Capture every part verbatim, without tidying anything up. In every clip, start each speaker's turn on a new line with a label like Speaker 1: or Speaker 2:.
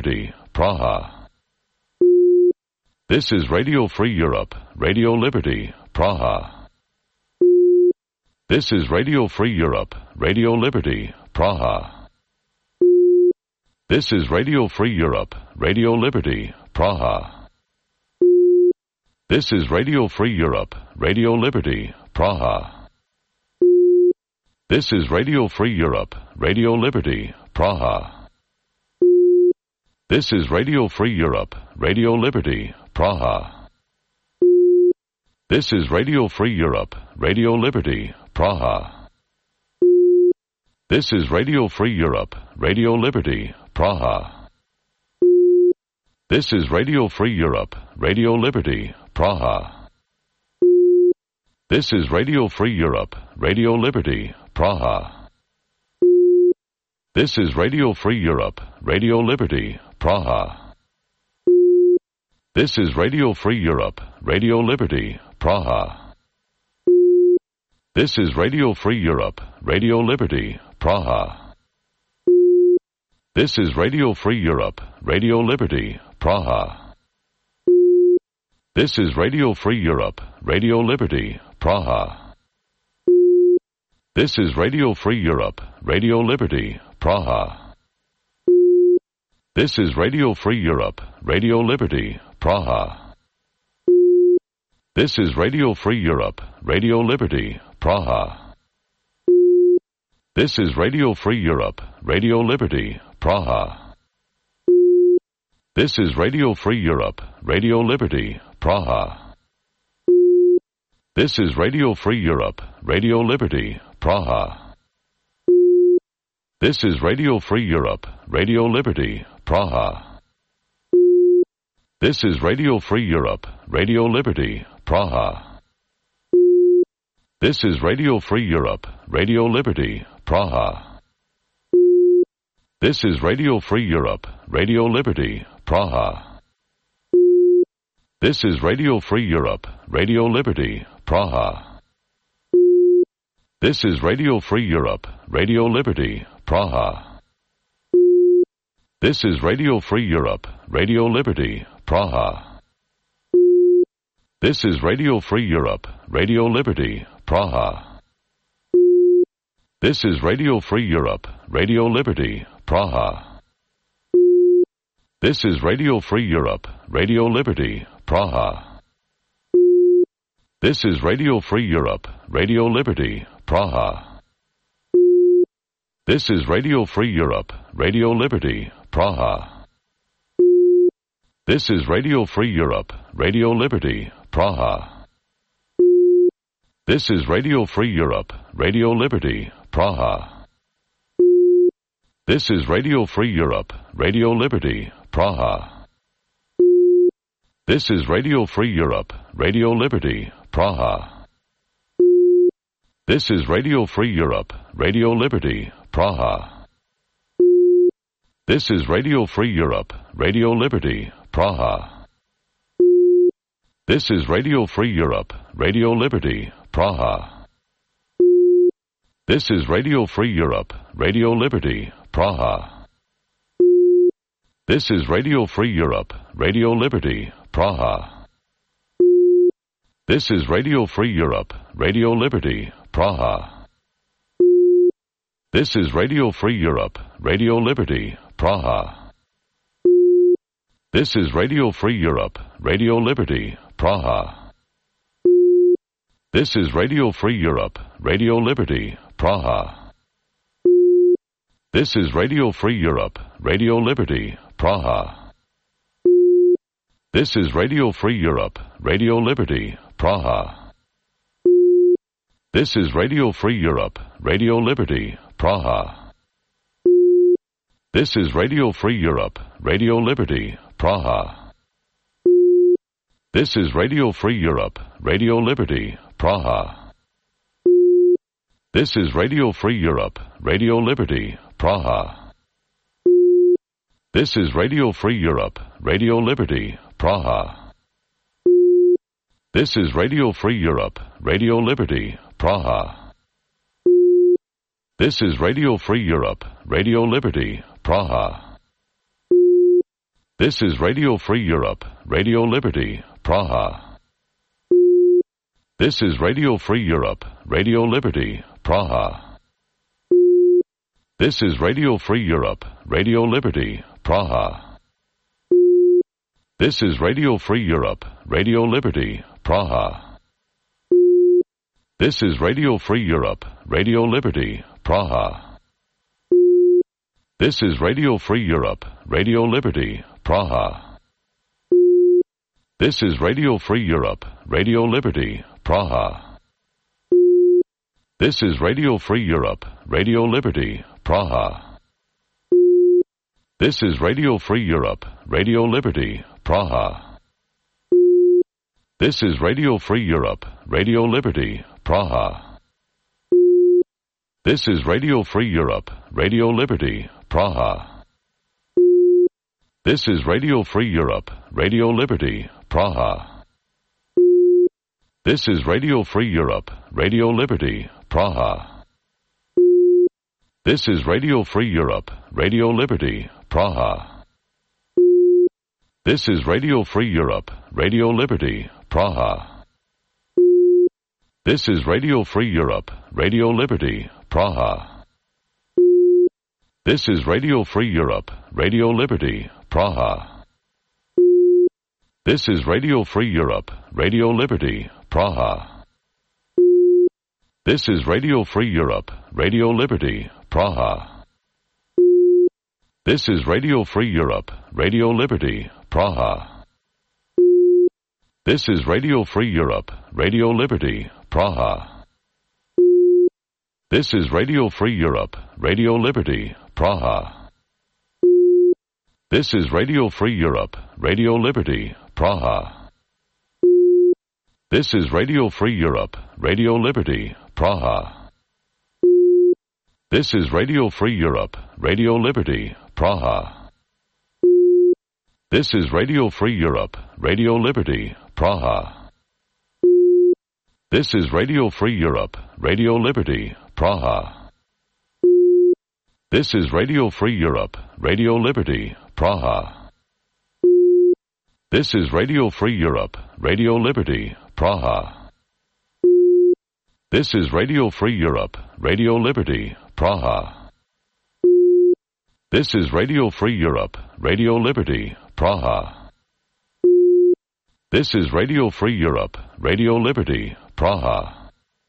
Speaker 1: Liberty, Praha. This is Radio Free Europe, Radio Liberty, Praha. This is Radio Free Europe, Radio Liberty, Praha. This is Radio Free Europe, Radio Liberty, Praha. This is Radio Free Europe, Radio Liberty, Praha. This is Radio Free Europe, Radio Liberty, Praha. This is Radio Free Europe, Radio Liberty, Praha. This is Radio Free Europe, Radio Liberty, Praha. This is Radio Free Europe, Radio Liberty, Praha. This is Radio Free Europe, Radio Liberty, Praha. This is Radio Free Europe, Radio Liberty, Praha. This is Radio Free Europe, Radio Liberty, Praha. This is Radio Free Europe, Radio Liberty, Praha. This is Radio Free Europe, Radio Liberty, Praha. This is Radio Free Europe, Radio Liberty, Praha. This is Radio Free Europe, Radio Liberty, Praha. This is Radio Free Europe, Radio Liberty, Praha. This is Radio Free Europe, Radio Liberty, Praha. This is Radio Free Europe, Radio Liberty, Praha. This is Radio Free Europe, Radio Liberty, Praha. This is Radio Free Europe, Radio Liberty, Praha. This is Radio Free Europe, Radio Liberty, Praha. This is Radio Free Europe, Radio Liberty, Praha. This is Radio Free Europe, Radio Liberty, Praha. This is Radio Free Europe, Radio Liberty, Praha. This is Radio Free Europe, Radio Liberty, Praha. This is Radio Free Europe, Radio Liberty, Praha. This is Radio Free Europe, Radio Liberty, Praha. This is Radio Free Europe, Radio Liberty, Praha. This is Radio Free Europe, Radio Liberty, Praha. This is Radio Free Europe, Radio Liberty, Praha. This is Radio Free Europe, Radio Liberty, Praha. This is Radio Free Europe, Radio Liberty, Praha. This is Radio Free Europe, Radio Liberty, Praha. This is Radio Free Europe, Radio Liberty, Praha. This is Radio Free Europe, Radio Liberty, Praha. This is Radio Free Europe, Radio Liberty, Praha. This is Radio Free Europe, Radio Liberty, Praha. This is Radio Free Europe, Radio Liberty, Praha. This is Radio Free Europe, Radio Liberty, Praha. This is Radio Free Europe, Radio Liberty, Praha. This is Radio Free Europe, Radio Liberty, Praha. This is Radio Free Europe, Radio Liberty, Praha. This is Radio Free Europe, Radio Liberty, Praha. This is Radio Free Europe, Radio Liberty, Praha. This is Radio Free Europe, Radio Liberty, Praha. This is Radio Free Europe, Radio Liberty, Praha. This is Radio Free Europe, Radio Liberty, Praha. This is Radio Free Europe, Radio Liberty, Praha. This is Radio Free Europe, Radio Liberty, Praha. This is Radio Free Europe, Radio Liberty, Praha. This is Radio Free Europe, Radio Liberty, Praha. This is Radio Free Europe, Radio Liberty, Praha. This is Radio Free Europe, Radio Liberty, Praha. This is Radio Free Europe, Radio Liberty, Praha. This is Radio Free Europe, Radio Liberty, Praha. This is Radio Free Europe, Radio Liberty, Praha. This is Radio Free Europe, Radio Liberty, Praha. This is Radio Free Europe, Radio Liberty, Praha. This is Radio Free Europe, Radio Liberty, Praha. This is Radio Free Europe, Radio Liberty, Praha. This is Radio Free Europe, Radio Liberty, Praha. This is Radio Free Europe, Radio Liberty, Praha. This is Radio Free Europe, Radio Liberty, Praha. This is Radio Free Europe, Radio Liberty, Praha. This is Radio Free Europe, Radio Liberty, Praha. This is Radio Free Europe, Radio Liberty, Praha. This is Radio Free Europe, Radio Liberty, Praha. This is Radio Free Europe, Radio Liberty, Praha. This is Radio Free Europe, Radio Liberty, Praha. This is Radio Free Europe, Radio Liberty, Praha. This is Radio Free Europe, Radio Liberty, Praha. This is Radio Free Europe, Radio Liberty, Praha. This is Radio Free Europe, Radio Liberty, Praha. This is Radio Free Europe, Radio Liberty, Praha. This is Radio Free Europe, Radio Liberty, Praha. This is Radio Free Europe, Radio Liberty, Praha. This is Radio Free Europe, Radio Liberty, Praha. This is Radio Free Europe, Radio Liberty, Praha. This is Radio Free Europe, Radio Liberty, Praha. This is Radio Free Europe, Radio Liberty, Praha. This is Radio Free Europe, Radio Liberty, Praha. This is Radio Free Europe, Radio Liberty, Praha. This is Radio Free Europe, Radio Liberty, Praha. This is Radio Free Europe, Radio Liberty, Praha. This is Radio Free Europe, Radio Liberty, Praha. This is Radio Free Europe, Radio Liberty, Praha. This is Radio Free Europe, Radio Liberty, Praha.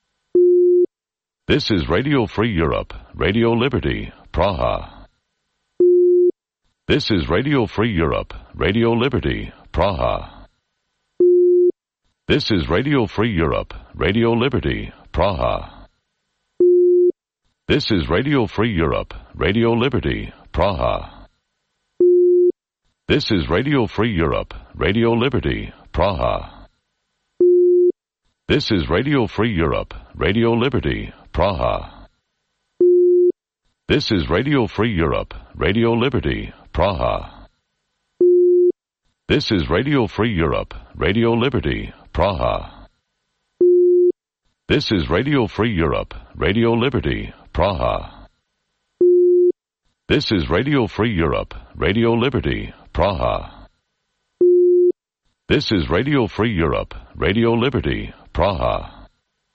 Speaker 1: This is Radio Free Europe, Radio Liberty, Praha. This is Radio Free Europe, Radio Liberty, Praha. This is Radio Free Europe, Radio Liberty, Praha. This is Radio Free Europe, Radio Liberty, Praha. This is Radio Free Europe, Radio Liberty, Praha. This is Radio Free Europe, Radio Liberty, Praha. This is Radio Free Europe, Radio Liberty, Praha. This is Radio Free Europe, Radio Liberty, Praha. This is Radio Free Europe, Radio Liberty, Praha. This is Radio Free Europe, Radio Liberty, Praha. This is Radio Free Europe, Radio Liberty, Praha.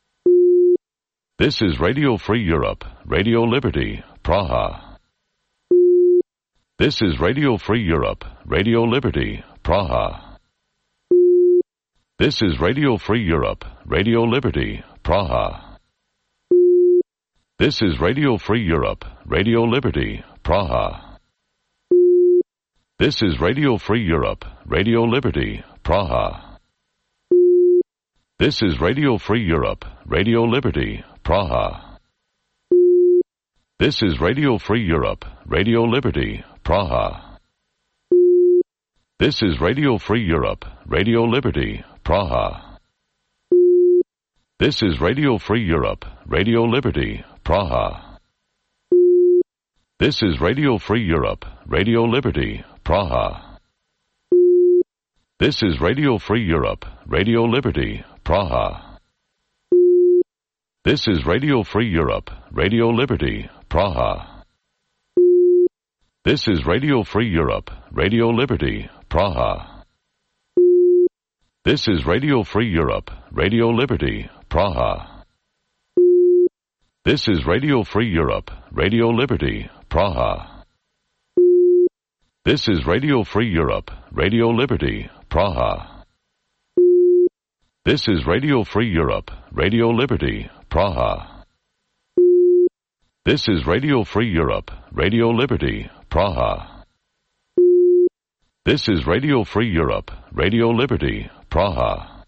Speaker 1: This is Radio Free Europe, Radio Liberty, Praha. This is Radio Free Europe, Radio Liberty, Praha. This is Radio Free Europe, Radio Liberty, Praha. This is Radio Free Europe, Radio Liberty, Praha. This is Radio Free Europe, Radio Liberty, Praha. This is Radio Free Europe, Radio Liberty, Praha. This is Radio Free Europe, Radio Liberty, Praha. This is Radio Free Europe, Radio Liberty, Praha. This is Radio Free Europe, Radio Liberty, Praha. This is Radio Free Europe, Radio Liberty, Praha. This is Radio Free Europe, Radio Liberty, Praha. This is Radio Free Europe, Radio Liberty, Praha. This is Radio Free Europe, Radio Liberty, Praha. This is Radio Free Europe, Radio Liberty, Praha. This is Radio Free Europe, Radio Liberty, Praha. This is Radio Free Europe, Radio Liberty, Praha. This is Radio Free Europe, Radio Liberty, Praha. This is Radio Free Europe, Radio Liberty, Praha. This is Radio Free Europe, Radio Liberty, Praha.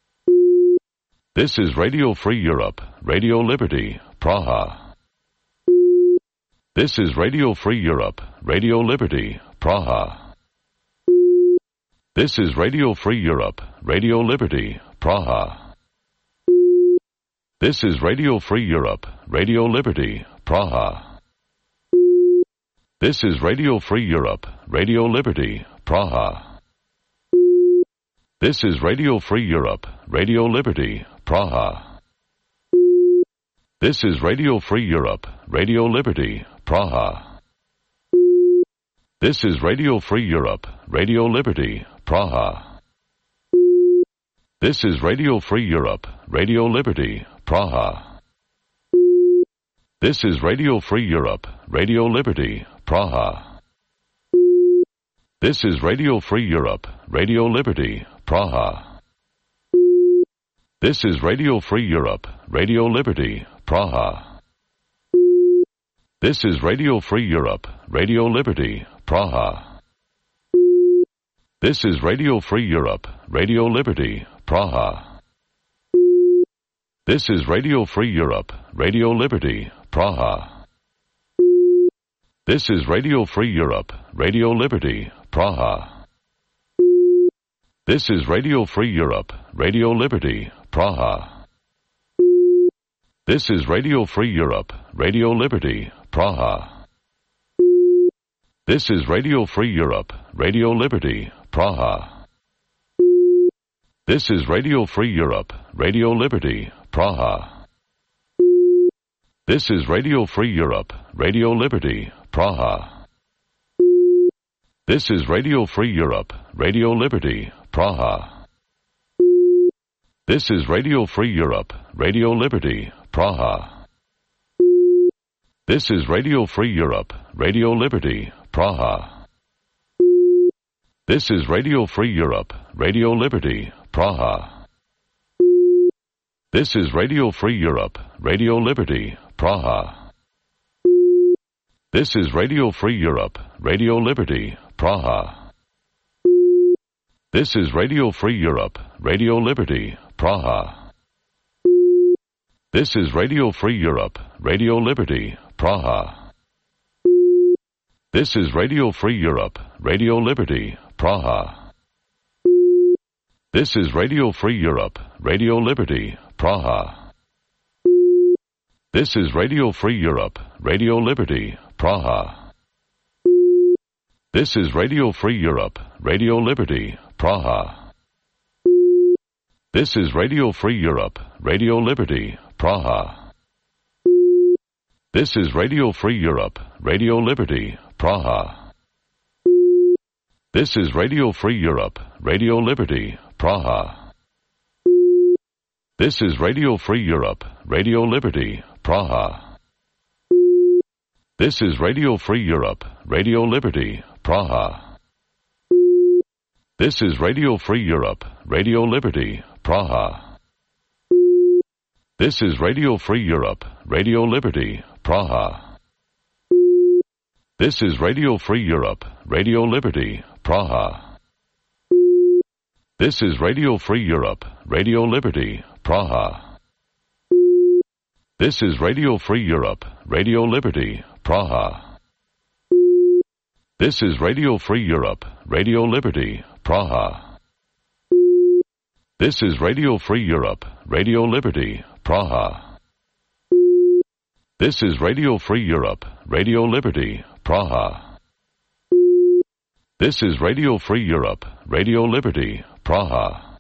Speaker 1: This is Radio Free Europe, Radio Liberty, Praha. This is Radio Free Europe, Radio Liberty, Praha. This is Radio Free Europe, Radio Liberty, Praha. This is Radio Free Europe, Radio Liberty, Praha. This is Radio Free Europe, Radio Liberty, Praha. This is Radio Free Europe, Radio Liberty, Praha. This is Radio Free Europe, Radio Liberty, Praha. This is Radio Free Europe, Radio Liberty, Praha. This is Radio Free Europe, Radio Liberty, Praha. This is Radio Free Europe, Radio Liberty, Praha. This is Radio Free Europe, Radio Liberty, Praha. This is Radio Free Europe, Radio Liberty, Praha. This is Radio Free Europe, Radio Liberty, Praha. This is Radio Free Europe, Radio Liberty, Praha. This is Radio Free Europe, Radio Liberty, Praha. This is Radio Free Europe, Radio Liberty, Praha. This is Radio Free Europe, Radio Liberty, Praha. This is Radio Free Europe, Radio Liberty, Praha. This is Radio Free Europe, Radio Liberty, Praha. This is Radio Free Europe, Radio Liberty, Praha. This is Radio Free Europe, Radio Liberty, Praha. This is Radio Free Europe, Radio Liberty, Praha. This is Radio Free Europe, Radio Liberty, Praha. This is Radio Free Europe, Radio Liberty, Praha. This is Radio Free Europe, Radio Liberty, Praha. This is Radio Free Europe, Radio Liberty, Praha. This is Radio Free Europe, Radio Liberty, Praha. This is Radio Free Europe, Radio Liberty, Praha. This is Radio Free Europe, Radio Liberty, Praha. This is Radio Free Europe, Radio Liberty, Praha. This is Radio Free Europe, Radio Liberty, Praha. This is Radio Free Europe, Radio Liberty, Praha. This is Radio Free Europe, Radio Liberty, Praha. This is Radio Free Europe, Radio Liberty, Praha. This is Radio Free Europe, Radio Liberty, Praha. This is Radio Free Europe, Radio Liberty, Praha. This is Radio Free Europe, Radio Liberty, Praha. This is Radio Free Europe, Radio Liberty, Praha. This is Radio Free Europe, Radio Liberty, Praha. This is Radio Free Europe, Radio Liberty, Praha. This is Radio Free Europe, Radio Liberty, Praha. This is Radio Free Europe, Radio Liberty, Praha. This is Radio Free Europe, Radio Liberty, Praha. This is Radio Free Europe, Radio Liberty, Praha. This is Radio Free Europe, Radio Liberty, Praha. This is Radio Free Europe, Radio Liberty, Praha. This is Radio Free Europe, Radio Liberty, Praha.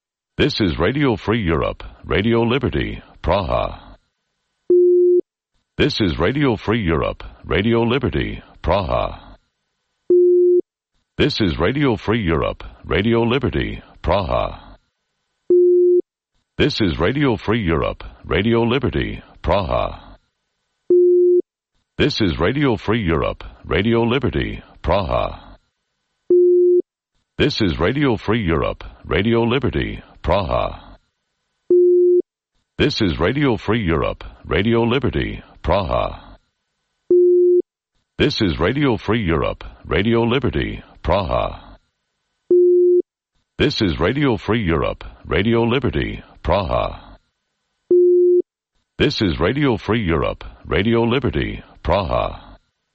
Speaker 1: This is Radio Free Europe, Radio Liberty, Praha. This is Radio Free Europe, Radio Liberty, Praha. This is Radio Free Europe, Radio Liberty, Praha. This is Radio Free Europe, Radio Liberty, Praha. This is Radio Free Europe, Radio Liberty, Praha. This is Radio Free Europe, Radio Liberty, Praha. This is Radio Free Europe, Radio Liberty, Praha. This is Radio Free Europe, Radio Liberty, Praha. This is Radio Free Europe, Radio Liberty, Praha. This is Radio Free Europe, Radio Liberty, Praha.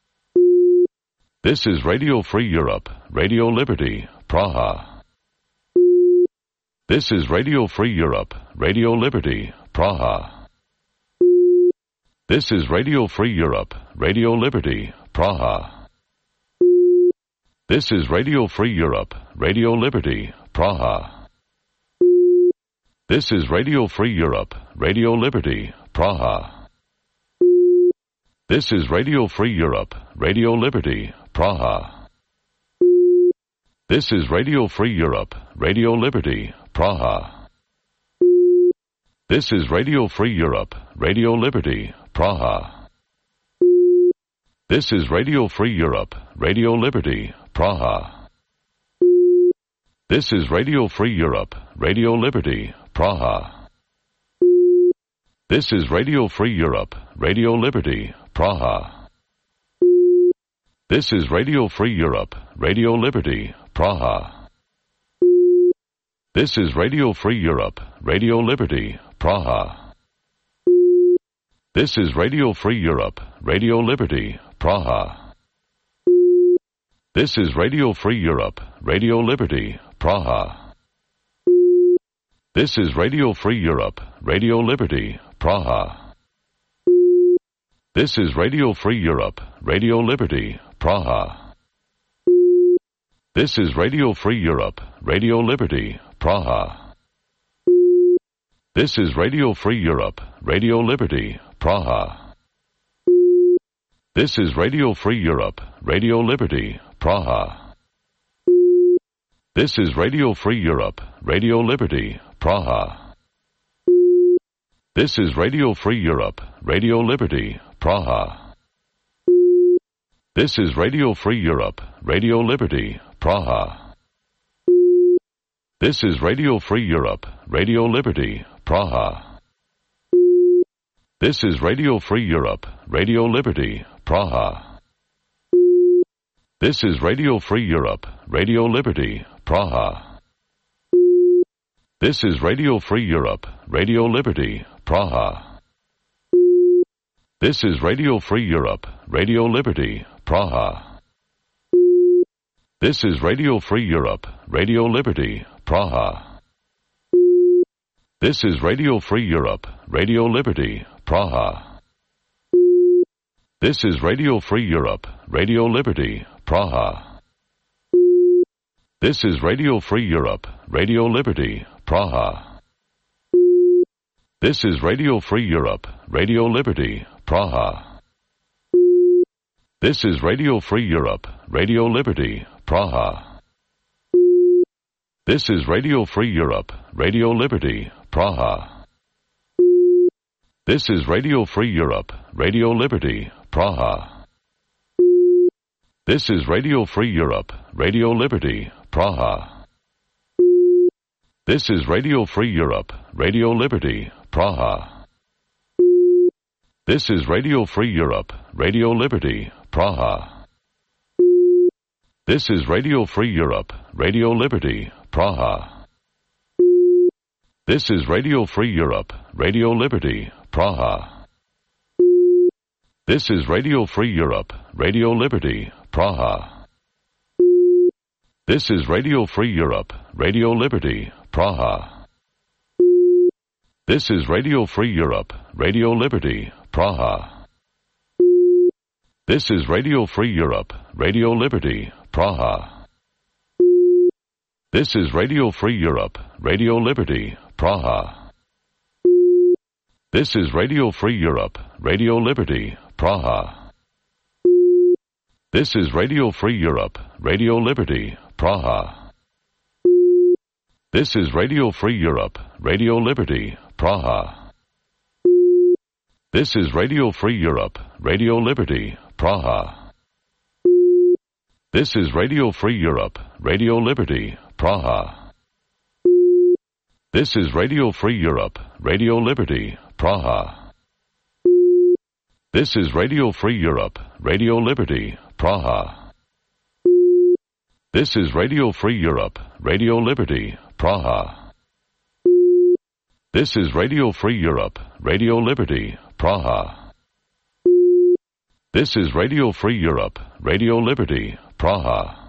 Speaker 1: This is Radio Free Europe, Radio Liberty, Praha. This is Radio Free Europe, Radio Liberty, Praha. This is Radio Free Europe, Radio Liberty, Praha. This is Radio Free Europe, Radio Liberty, Praha. This is Radio Free Europe, Radio Liberty, Praha. This is Radio Free Europe, Radio Liberty, Praha. This is Radio Free Europe, Radio Liberty, Praha. This is Radio Free Europe, Radio Liberty, Praha. This is Radio Free Europe, Radio Liberty, Praha. This is Radio Free Europe, Radio Liberty, Praha. This is Radio Free Europe, Radio Liberty, Praha. This is Radio Free Europe, Radio Liberty, Praha. This is Radio Free Europe, Radio Liberty, Praha. This is Radio Free Europe, Radio Liberty, Praha. This is Radio Free Europe, Radio Liberty, Praha. This is Radio Free Europe, Radio Liberty, Praha. This is Radio Free Europe, Radio Liberty, Praha. This is Radio Free Europe, Radio Liberty, Praha. This is Radio Free Europe, Radio Liberty, Praha. This is Radio Free Europe, Radio Liberty, Praha. This is Radio Free Europe, Radio Liberty, Praha. This is Radio Free Europe, Radio Liberty, Praha. This is Radio Free Europe, Radio Liberty, Praha. This is Radio Free Europe, Radio Liberty, Praha. This is Radio Free Europe, Radio Liberty, Praha. This is Radio Free Europe, Radio Liberty, Praha. This is Radio Free Europe, Radio Liberty, Praha. This is Radio Free Europe, Radio Liberty, Praha. This is Radio Free Europe, Radio Liberty, Praha. This is Radio Free Europe, Radio Liberty, Praha. This is Radio Free Europe, Radio Liberty, Praha. This is Radio Free Europe, Radio Liberty, Praha. This is Radio Free Europe, Radio Liberty, Praha. This is Radio Free Europe, Radio Liberty, Praha. This is Radio Free Europe, Radio Liberty, Praha. This is Radio Free Europe, Radio Liberty, Praha. This is Radio Free Europe, Radio Liberty, Praha. This is Radio Free Europe, Radio Liberty, Praha. This is Radio Free Europe, Radio Liberty, Praha. This is Radio Free Europe, Radio Liberty, Praha. This is Radio Free Europe, Radio Liberty, Praha. This is Radio Free Europe, Radio Liberty, Praha. This is Radio Free Europe, Radio Liberty, Praha. This is Radio Free Europe, Radio Liberty, Praha. This is Radio Free Europe, Radio Liberty, Praha. This is Radio Free Europe, Radio Liberty, Praha. This is Radio Free Europe, Radio Liberty, Praha. This is Radio Free Europe, Radio Liberty, Praha. This is Radio Free Europe, Radio Liberty, Praha. This is Radio Free Europe, Radio Liberty, Praha. This is Radio Free Europe, Radio Liberty, Praha. This is Radio Free Europe, Radio Liberty, Praha. This is Radio Free Europe, Radio Liberty, Praha. This is Radio Free Europe, Radio Liberty, Praha. This is Radio Free Europe, Radio Liberty, Praha. This is Radio Free Europe, Radio Liberty, Praha.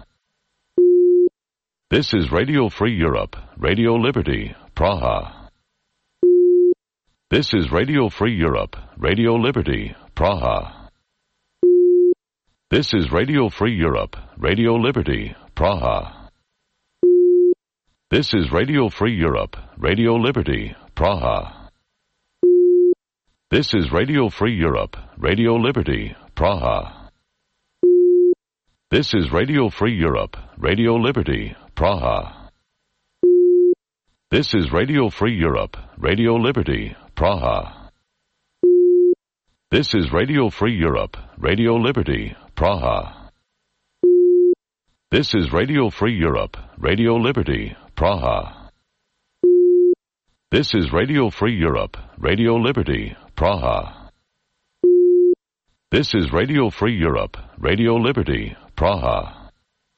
Speaker 1: This is Radio Free Europe, Radio Liberty, Praha. This is Radio Free Europe, Radio Liberty, Praha. This is Radio Free Europe, Radio Liberty, Praha. This is Radio Free Europe, Radio Liberty, Praha. This is Radio Free Europe, Radio Liberty, Praha. This is Radio Free Europe, Radio Liberty, Praha. This is Radio Free Europe, Radio Liberty, Praha. This is Radio Free Europe, Radio Liberty, Praha. This is Radio Free Europe, Radio Liberty, Praha. This is Radio Free Europe, Radio Liberty, Praha. This is Radio Free Europe, Radio Liberty, Praha.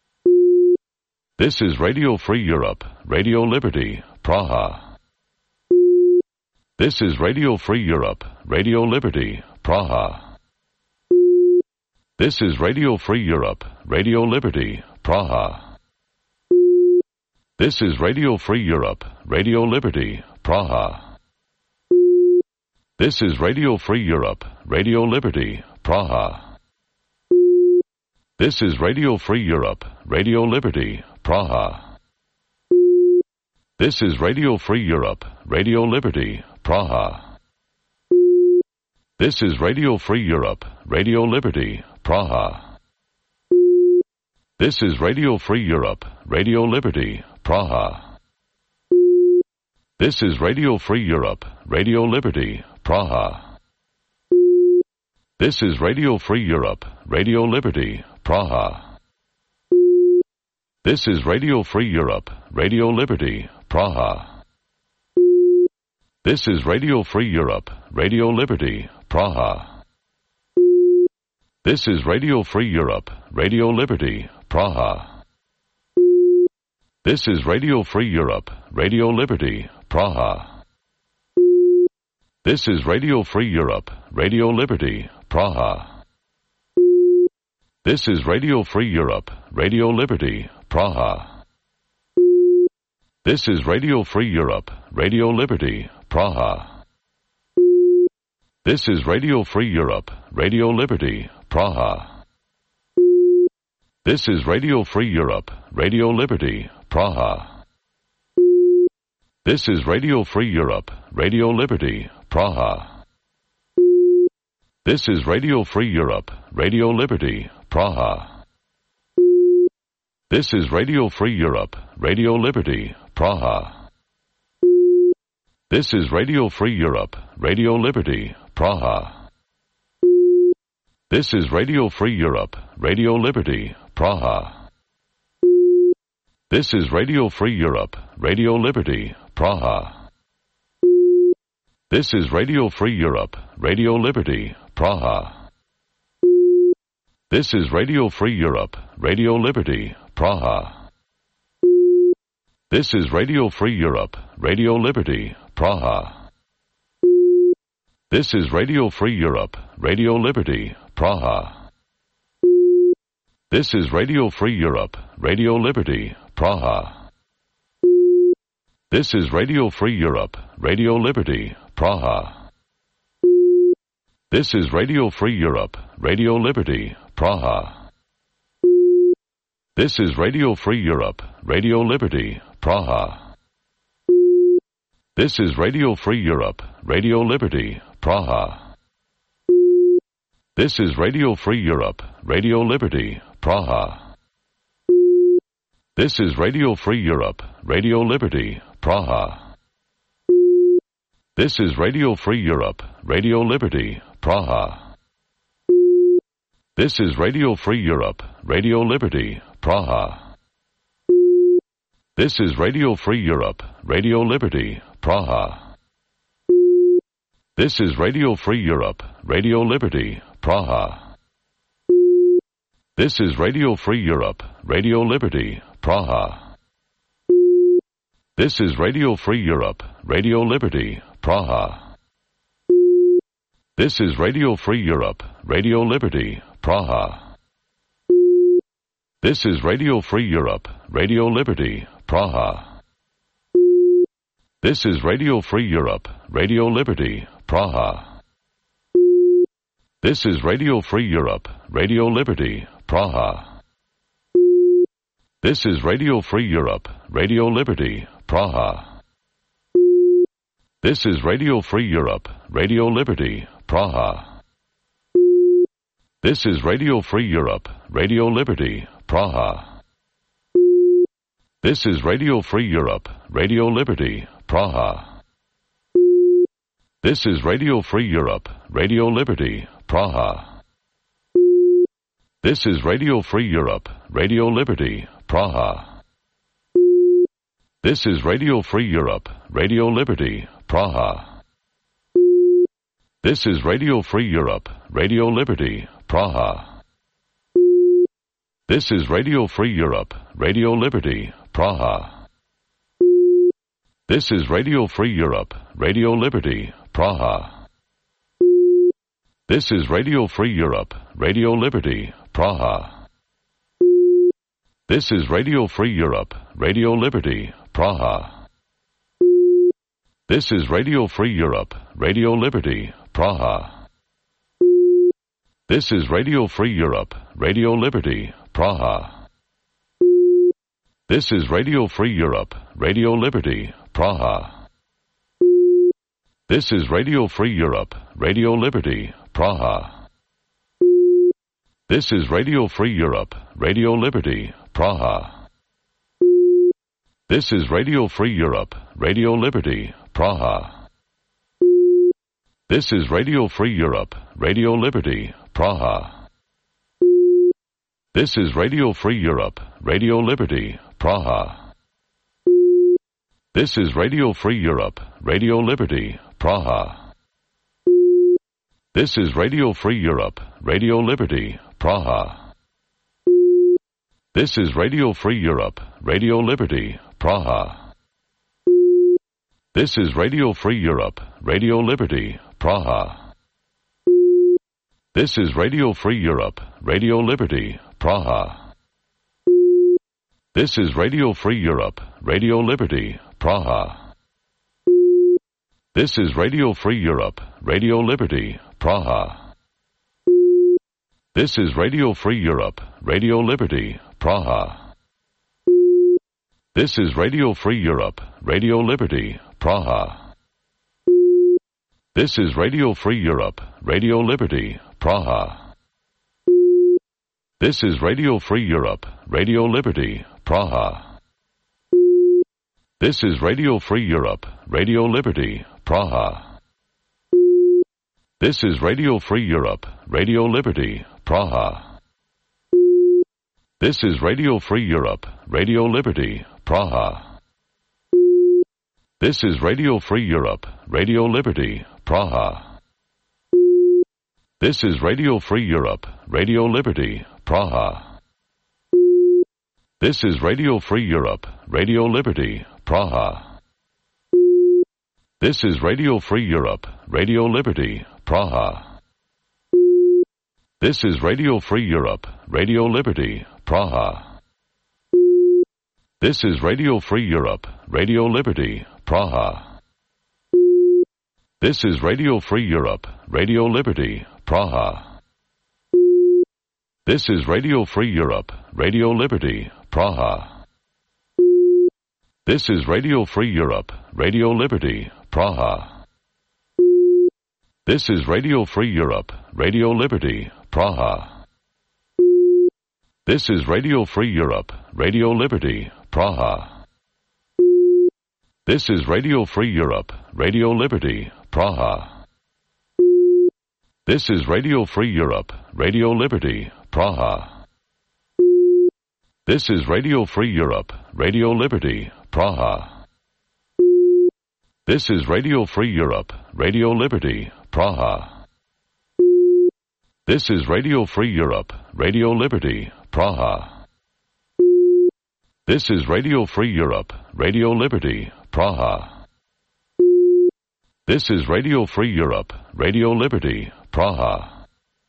Speaker 1: This is Radio Free Europe, Radio Liberty, Praha. This is Radio Free Europe, Radio Liberty, Praha. This is Radio Free Europe, Radio Liberty, Praha. This is Radio Free Europe, Radio Liberty, Praha. This is Radio Free Europe, Radio Liberty, Praha. This is Radio Free Europe, Radio Liberty, Praha. This is Radio Free Europe, Radio Liberty, Praha. This is Radio Free Europe, Radio Liberty, Praha. This is Radio Free Europe, Radio Liberty, Praha. This is Radio Free Europe, Radio Liberty, Praha. This is Radio Free Europe, Radio Liberty, Praha. This is Radio Free Europe, Radio Liberty, Praha. This is Radio Free Europe, Radio Liberty, Praha. This is Radio Free Europe, Radio Liberty, Praha. This is Radio Free Europe, Radio Liberty, Praha. This is Radio Free Europe, Radio Liberty, Praha. This is Radio Free Europe, Radio Liberty, Praha. This is Radio Free Europe, Radio Liberty, Praha. This is Radio Free Europe, Radio Liberty, Praha. This is Radio Free Europe, Radio Liberty, Praha. This is Radio Free Europe, Radio Liberty, Praha. This is Radio Free Europe, Radio Liberty, Praha. This is Radio Free Europe, Radio Liberty, Praha. This is Radio Free Europe, Radio Liberty, Praha. This is Radio Free Europe, Radio Liberty, Praha. This is Radio Free Europe, Radio Liberty, Praha. This is Radio Free Europe, Radio Liberty, Praha. This is Radio Free Europe, Radio Liberty, Praha. This is Radio Free Europe, Radio Liberty, Praha. This is Radio Free Europe, Radio Liberty, Praha. This is Radio Free Europe, Radio Liberty, Praha. This is Radio Free Europe, Radio Liberty, Praha. This is Radio Free Europe, Radio Liberty, Praha. This is Radio Free Europe, Radio Liberty, Praha. This is Radio Free Europe, Radio Liberty, Praha. This is Radio Free Europe, Radio Liberty, Praha. This is Radio Free Europe, Radio Liberty, Praha. This is Radio Free Europe, Radio Liberty, Praha. This is Radio Free Europe, Radio Liberty, Praha. This is Radio Free Europe, Radio Liberty, Praha. This is Radio Free Europe, Radio Liberty, Praha. This is Radio Free Europe, Radio Liberty, Praha. This is Radio Free Europe, Radio Liberty, Praha. This is Radio Free Europe, Radio Liberty, Praha. This is Radio Free Europe, Radio Liberty, Praha. This is Radio Free Europe, Radio Liberty, Praha. This is Radio Free Europe, Radio Liberty, Praha. This is Radio Free Europe, Radio Liberty, Praha. This is Radio Free Europe, Radio Liberty, Praha. This is Radio Free Europe, Radio Liberty, Praha. This is Radio Free Europe, Radio Liberty, Praha. This is Radio Free Europe, Radio Liberty, Praha. This is Radio Free Europe, Radio Liberty, Praha. This is Radio Free Europe, Radio Liberty, Praha. This is Radio Free Europe, Radio Liberty, Praha. This is Radio Free Europe, Radio Liberty, Praha. This is Radio Free Europe, Radio Liberty, Praha. This is Radio Free Europe, Radio Liberty, Praha. This is Radio Free Europe, Radio Liberty, Praha. This is Radio Free Europe, Radio Liberty, Praha. This is Radio Free Europe, Radio Liberty, Praha. This is Radio Free Europe, Radio Liberty, Praha. This is Radio Free Europe, Radio Liberty, Praha. This is Radio Free Europe, Radio Liberty, Praha. This is Radio Free Europe, Radio Liberty, Praha. This is Radio Free Europe, Radio Liberty, Praha. This is Radio Free Europe, Radio Liberty, Praha. This is Radio Free Europe, Radio Liberty, Praha. This is Radio Free Europe, Radio Liberty, Praha. This is Radio Free Europe, Radio Liberty, Praha. This is Radio Free Europe, Radio Liberty, Praha. This is Radio Free Europe, Radio Liberty, Praha. This is Radio Free Europe, Radio Liberty, Praha. This is Radio Free Europe, Radio Liberty, Praha. This is Radio Free Europe, Radio Liberty, Praha. This is Radio Free Europe, Radio Liberty, Praha. This is Radio Free Europe, Radio Liberty, Praha. This is Radio Free Europe, Radio Liberty, Praha. This is Radio Free Europe, Radio Liberty, Praha. This is Radio Free Europe, Radio Liberty, Praha. This is Radio Free Europe, Radio Liberty, Praha. This is Radio Free Europe, Radio Liberty, Praha. This is Radio Free Europe, Radio Liberty, Praha. This is Radio Free Europe, Radio Liberty, Praha. This is Radio Free Europe, Radio Liberty, Praha. This is Radio Free Europe, Radio Liberty, Praha. This is Radio Free Europe, Radio Liberty, Praha. This is Radio Free Europe, Radio Liberty, Praha. This is Radio Free Europe, Radio Liberty, Praha. This is Radio Free Europe, Radio Liberty, Praha. This is Radio Free Europe, Radio Liberty, Praha. This is Radio Free Europe, Radio Liberty, Praha. This is Radio Free Europe, Radio Liberty, Praha. This is Radio Free Europe, Radio Liberty, Praha. This is Radio Free Europe, Radio Liberty, Praha. This is Radio Free Europe, Radio Liberty, Praha. This is Radio Free Europe, Radio Liberty, Praha. This is Radio Free Europe, Radio Liberty, Praha. This is Radio Free Europe, Radio Liberty, Praha.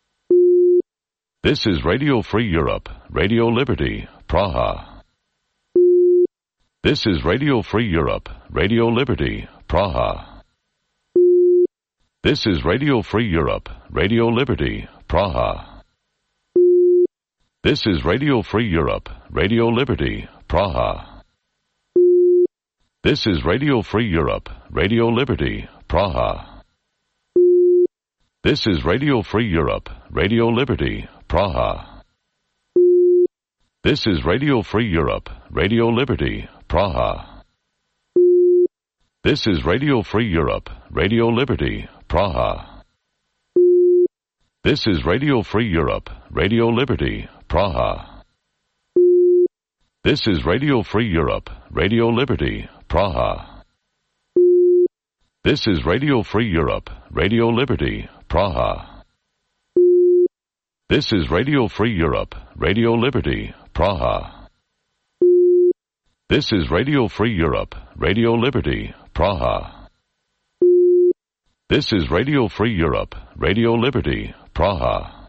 Speaker 1: This is Radio Free Europe, Radio Liberty, Praha. This is Radio Free Europe, Radio Liberty, Praha. This is Radio Free Europe, Radio Liberty, Praha. This is Radio Free Europe, Radio Liberty, Praha. This is Radio Free Europe, Radio Liberty, Praha. This is Radio Free Europe, Radio Liberty, Praha. This is Radio Free Europe, Radio Liberty, Praha. This is Radio Free Europe, Radio Liberty, Praha. This is Radio Free Europe, Radio Liberty, Praha. This is Radio Free Europe, Radio Liberty, Praha. This is Radio Free Europe, Radio Liberty, Praha. This is Radio Free Europe, Radio Liberty, Praha. This is Radio Free Europe, Radio Liberty, Praha. This is Radio Free Europe, Radio Liberty, Praha.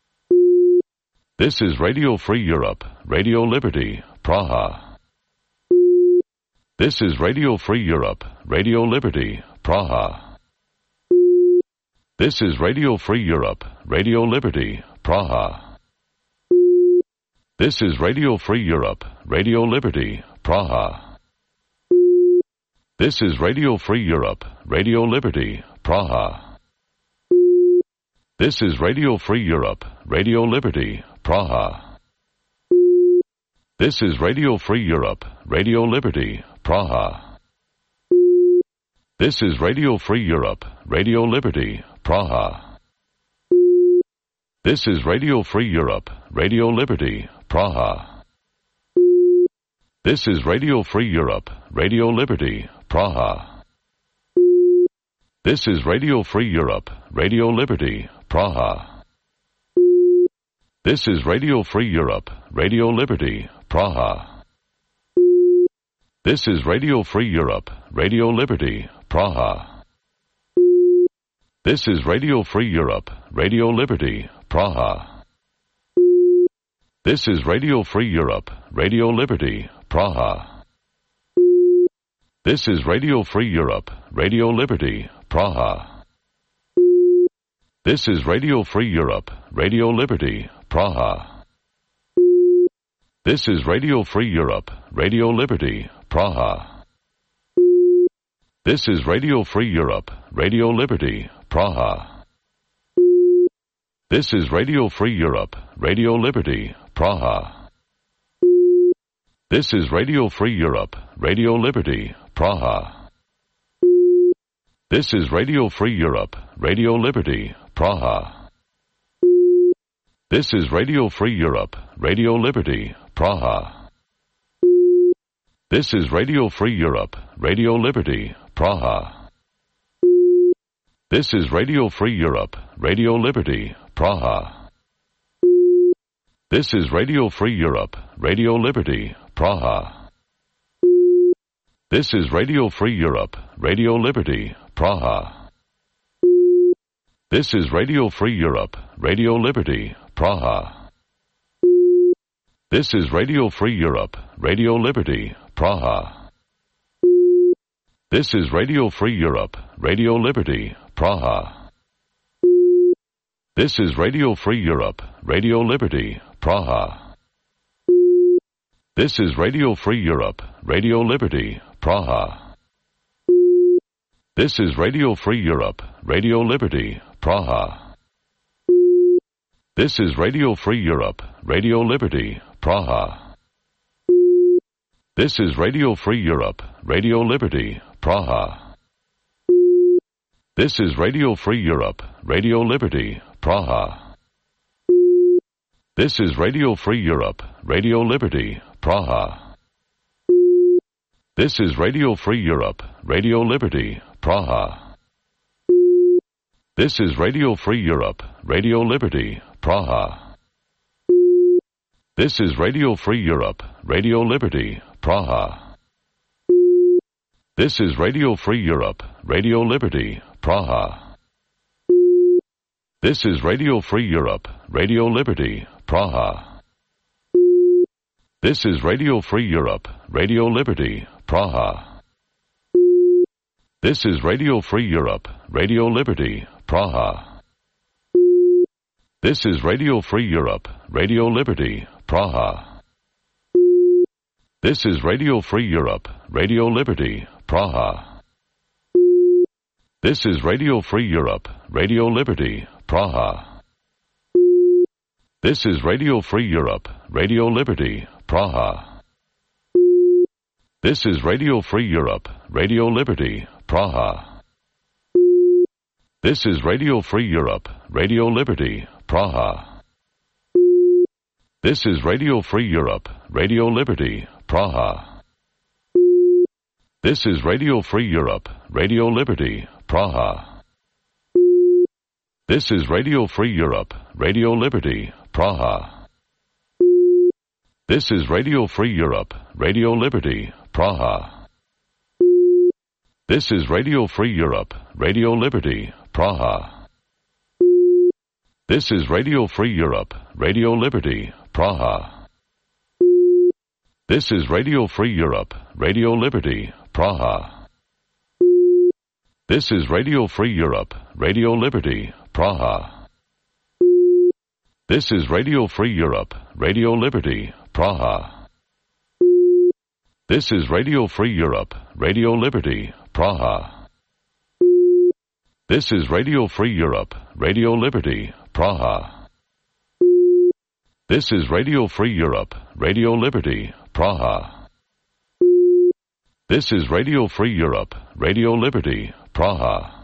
Speaker 1: This is Radio Free Europe, Radio Liberty, Praha. This is Radio Free Europe, Radio Liberty, Praha. This is Radio Free Europe, Radio Liberty, Praha. This is Radio Free Europe, Radio Liberty, Praha. This is Radio Free Europe, Radio Liberty, Praha. This is Radio Free Europe, Radio Liberty, Praha. This is Radio Free Europe, Radio Liberty, Praha. This is Radio Free Europe, Radio Liberty, Praha. This is Radio Free Europe, Radio Liberty, Praha. This is Radio Free Europe, Radio Liberty, Praha. This is Radio Free Europe, Radio Liberty, Praha. This is Radio Free Europe, Radio Liberty, Praha. This is Radio Free Europe, Radio Liberty, Praha. This is Radio Free Europe, Radio Liberty, Praha. This is Radio Free Europe, Radio Liberty, Praha. This is Radio Free Europe, Radio Liberty, Praha. This is Radio Free Europe, Radio Liberty, Praha. This is Radio Free Europe, Radio Liberty, Praha. This is Radio Free Europe, Radio Liberty, Praha. This is Radio Free Europe, Radio Liberty, Praha. This is Radio Free Europe, Radio Liberty, Praha. This is Radio Free Europe, Radio Liberty, Praha. This is Radio Free Europe, Radio Liberty, Praha. This is Radio Free Europe, Radio Liberty, Praha. This is Radio Free Europe, Radio Liberty, Praha. This is Radio Free Europe, Radio Liberty, Praha. This is Radio Free Europe, Radio Liberty, Praha. This is Radio Free Europe, Radio Liberty, Praha. This is Radio Free Europe, Radio Liberty, Praha. This is Radio Free Europe, Radio Liberty, Praha. This is Radio Free Europe, Radio Liberty, Praha. This is Radio Free Europe, Radio Liberty, Praha. This is Radio Free Europe, Radio Liberty, Praha. This is Radio Free Europe, Radio Liberty, Praha. This is Radio Free Europe, Radio Liberty, Praha. This is Radio Free Europe, Radio Liberty, Praha. This is Radio Free Europe, Radio Liberty, Praha. This is Radio Free Europe, Radio Liberty, Praha. This is Radio Free Europe, Radio Liberty, Praha. This is Radio Free Europe, Radio Liberty, Praha. This is Radio Free Europe, Radio Liberty, Praha. This is Radio Free Europe, Radio Liberty, Praha. This is Radio Free Europe, Radio Liberty, Praha. This is Radio Free Europe, Radio Liberty, Praha. This is Radio Free Europe, Radio Liberty, Praha. This is Radio Free Europe, Radio Liberty, Praha. This is Radio Free Europe, Radio Liberty, Praha. This is Radio Free Europe, Radio Liberty, Praha. This is Radio Free Europe, Radio Liberty, Praha. This is Radio Free Europe, Radio Liberty, Praha. This is Radio Free Europe, Radio Liberty, Praha. This is Radio Free Europe, Radio Liberty, Praha. This is Radio Free Europe, Radio Liberty, Praha. This is Radio Free Europe, Radio Liberty, Praha. This is Radio Free Europe, Radio Liberty, Praha. This is Radio Free Europe, Radio Liberty, Praha. This is Radio Free Europe, Radio Liberty, Praha. This is Radio Free Europe, Radio Liberty, Praha. This is Radio Free Europe, Radio Liberty, Praha. This is Radio Free Europe, Radio Liberty, Praha. This is Radio Free Europe, Radio Liberty, Praha. This is Radio Free Europe, Radio Liberty, Praha. This is Radio Free Europe, Radio Liberty, Praha.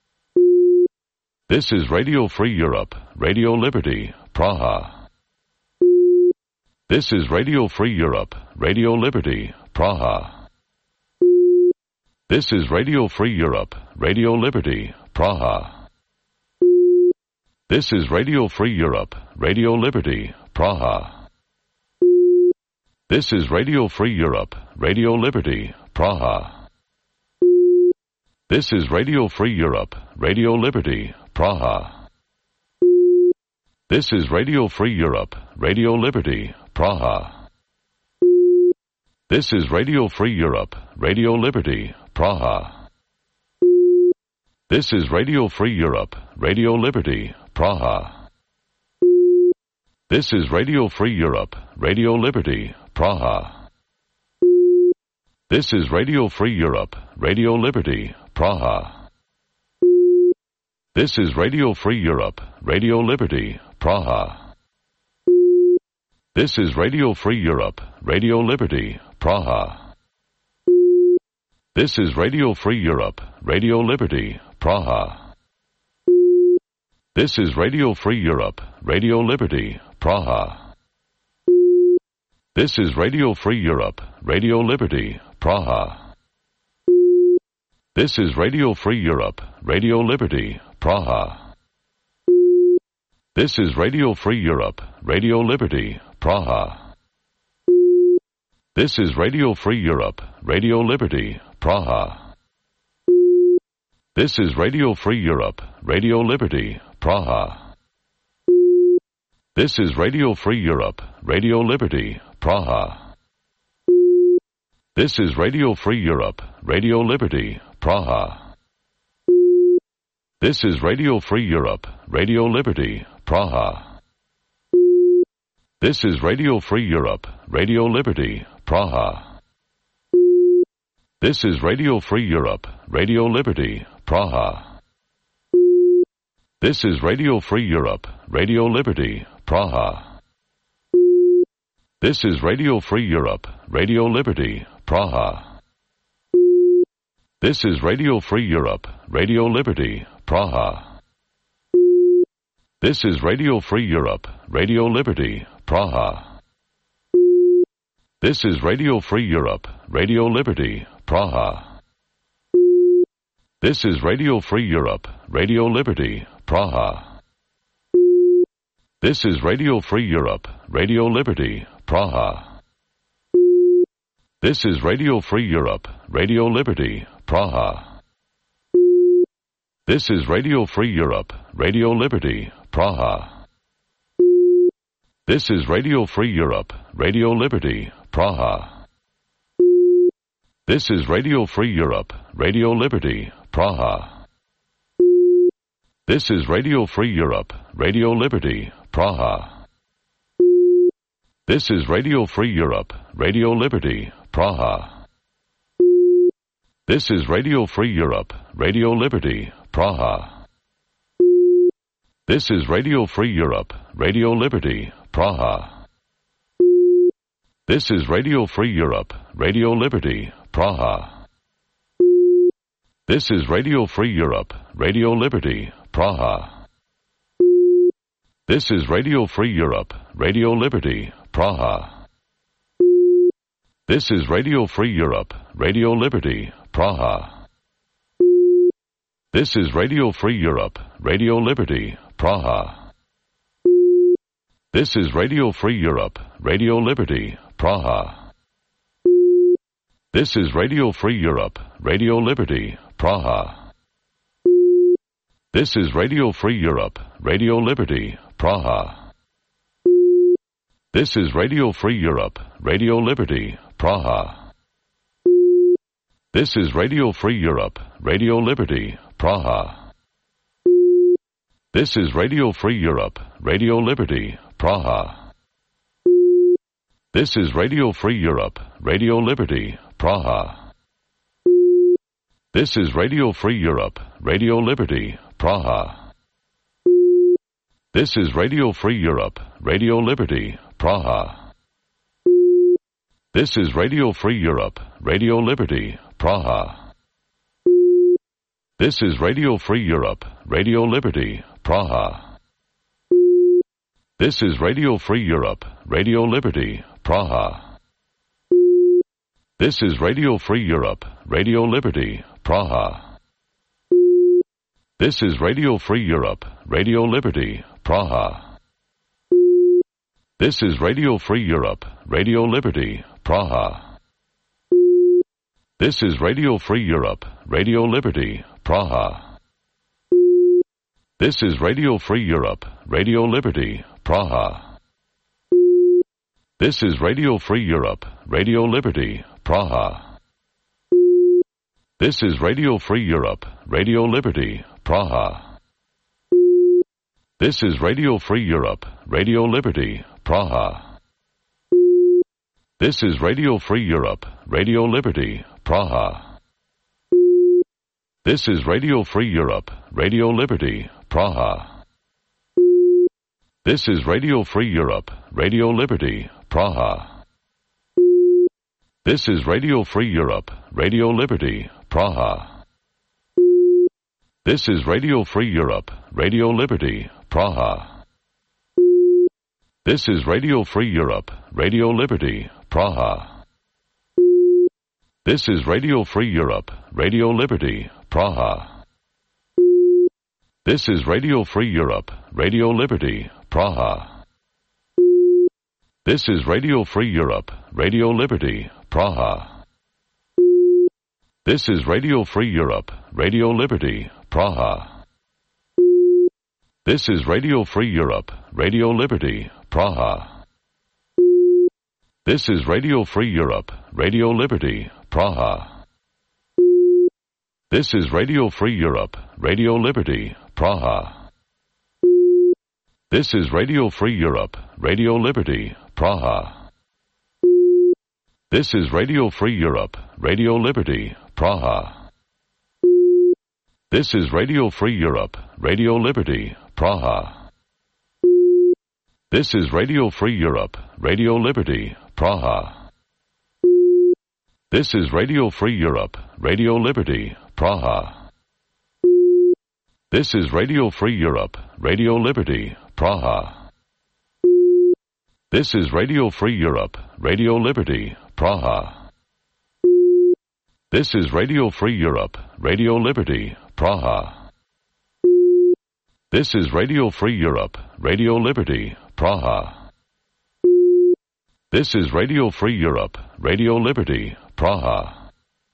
Speaker 1: This is Radio Free Europe, Radio Liberty, Praha. This is Radio Free Europe, Radio Liberty, Praha. This is Radio Free Europe, Radio Liberty, Praha. This is Radio Free Europe, Radio Liberty, Praha. This is Radio Free Europe, Radio Liberty, Praha. This is Radio Free Europe, Radio Liberty, Praha. This is Radio Free Europe, Radio Liberty, Praha. This is Radio Free Europe, Radio Liberty, Praha. This is Radio Free Europe, Radio Liberty, Praha. This is Radio Free Europe, Radio Liberty, Praha. This is Radio Free Europe, Radio Liberty, Praha. This is Radio Free Europe, Radio Liberty, Praha. This is Radio Free Europe, Radio Liberty, Praha. This is Radio Free Europe, Radio Liberty, Praha. This is Radio Free Europe, Radio Liberty, Praha. This is Radio Free Europe, Radio Liberty, Praha. This is Radio Free Europe, Radio Liberty, Praha. This is Radio Free Europe, Radio Liberty, Praha. This is Radio Free Europe, Radio Liberty, Praha. This is Radio Free Europe, Radio Liberty, Praha. This is Radio Free Europe, Radio Liberty, Praha. This is Radio Free Europe, Radio Liberty, Praha. This is Radio Free Europe, Radio Liberty, Praha. This is Radio Free Europe, Radio Liberty, Praha. This is Radio Free Europe, Radio Liberty, Praha. This is Radio Free Europe, Radio Liberty, Praha. This is Radio Free Europe, Radio Liberty, Praha. This is Radio Free Europe, Radio Liberty, Praha. This is Radio Free Europe, Radio Liberty, Praha. This is Radio Free Europe, Radio Liberty, Praha. This is Radio Free Europe, Radio Liberty, Praha. This is Radio Free Europe, Radio Liberty, Praha. This is Radio Free Europe, Radio Liberty, Praha. This is Radio Free Europe, Radio Liberty, Praha. This is Radio Free Europe, Radio Liberty, Praha. This is Radio Free Europe, Radio Liberty, Praha. This is Radio Free Europe, Radio Liberty, Praha. This is Radio Free Europe, Radio Liberty, Praha. This is Radio Free Europe, Radio Liberty, Praha. This is Radio Free Europe, Radio Liberty, Praha. This is Radio Free Europe, Radio Liberty, Praha. This is Radio Free Europe, Radio Liberty, Praha. This is Radio Free Europe, Radio Liberty, Praha. This is Radio Free Europe, Radio Liberty, Praha. This is Radio Free Europe, Radio Liberty, Praha. This is Radio Free Europe, Radio Liberty, Praha. This is Radio Free Europe, Radio Liberty, Praha. This is Radio Free Europe, Radio Liberty, Praha. This is Radio Free Europe, Radio Liberty, Praha. This is Radio Free Europe, Radio Liberty, Praha. This is Radio Free Europe, Radio Liberty, Praha. This is Radio Free Europe, Radio Liberty, Praha. This is Radio Free Europe, Radio Liberty, Praha. This is Radio Free Europe, Radio Liberty, Praha. This is Radio Free Europe, Radio Liberty, Praha. This is Radio Free Europe, Radio Liberty, Praha. This is Radio Free Europe, Radio Liberty, Praha. This is Radio Free Europe, Radio Liberty, Praha. This is Radio Free Europe, Radio Liberty, Praha. This is Radio Free Europe, Radio Liberty, Praha. This is Radio Free Europe, Radio Liberty, Praha. This is Radio Free Europe, Radio Liberty, Praha. This is Radio Free Europe, Radio Liberty, Praha. This is Radio Free Europe, Radio Liberty, Praha. This is Radio Free Europe, Radio Liberty, Praha. This is Radio Free Europe, Radio Liberty, Praha. This is Radio Free Europe, Radio Liberty, Praha. This is Radio Free Europe, Radio Liberty, Praha. This is Radio Free Europe, Radio Liberty, Praha. This is Radio Free Europe, Radio Liberty, Praha. This is Radio Free Europe, Radio Liberty, Praha. This is Radio Free Europe, Radio Liberty, Praha. This is Radio Free Europe, Radio Liberty, Praha. This is Radio Free Europe, Radio Liberty, Praha. This is Radio Free Europe, Radio Liberty, Praha. This is Radio Free Europe, Radio Liberty, Praha. This is Radio Free Europe, Radio Liberty, Praha. This is Radio Free Europe, Radio Liberty, Praha. This is Radio Free Europe, Radio Liberty, Praha. This is Radio Free Europe, Radio Liberty, Praha. This is Radio Free Europe, Radio Liberty, Praha. This is Radio Free Europe, Radio Liberty, Praha. This is Radio Free Europe, Radio Liberty, Praha. This is Radio Free Europe, Radio Liberty, Praha. This is Radio Free Europe, Radio Liberty, Praha. This is Radio Free Europe, Radio Liberty, Praha. This is Radio Free Europe, Radio Liberty, Praha. This is Radio Free Europe, Radio Liberty, Praha.